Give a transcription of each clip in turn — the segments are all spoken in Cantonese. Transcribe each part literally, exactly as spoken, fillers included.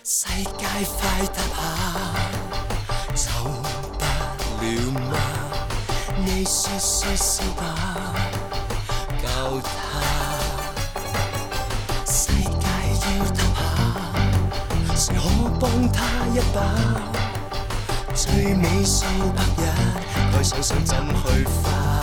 世界快踏下，走不了嗎？你說說笑吧，救他。世界要塌下，誰可幫他一把？最美數百日，該想想怎去花。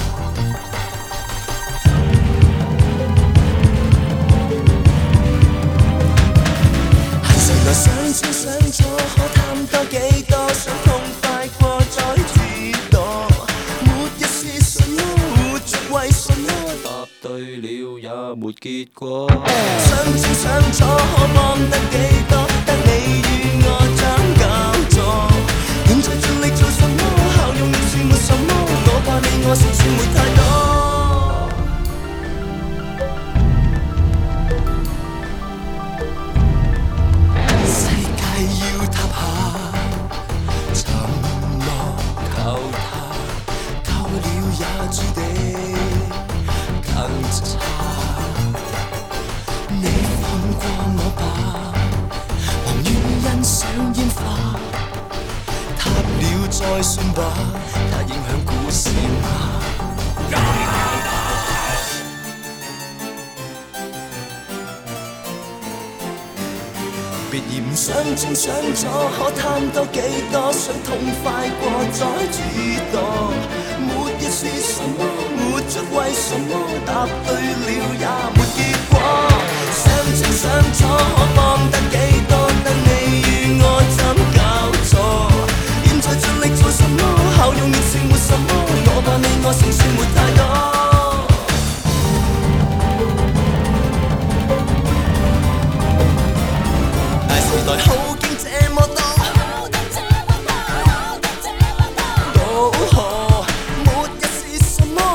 來想清想楚，可貪多幾多？想痛快過再自墮，沒一是什麼，活着為什麼？答對了也沒結果。想清想楚，可幫得幾多？得你與我將搞錯。現在盡力做什麼？效用亦是沒什麼。我怕你我勝算沒太多。要塌下，沉默救他，救了也注定更差。你放過我吧，忙於欣賞煙花，塌了再算吧，它影響故事嗎？別嫌想清想楚，可貪多幾多？想痛快過再自墮，沒一是什麼，活着為什麼？答對了也沒結果。想清想楚，可幫得幾多？得你與我怎搞錯？現在盡力做什麼？效用亦是沒什麼。我怕你我勝算沒太多。時代好景這麼多，都可沒一是什麼，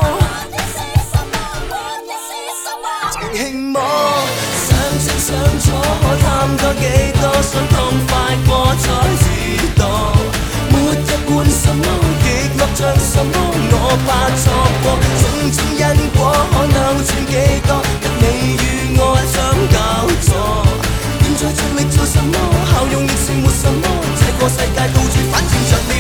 情輕摸。想清想楚，可貪多幾多？想痛快過再自墮，沒一半什麼，極樂像什麼？我怕錯過種種因果，可扭轉幾多？得你與我想搞錯。現在盡力做什麼？效用亦是沒什麼。這個世界到處反正着了。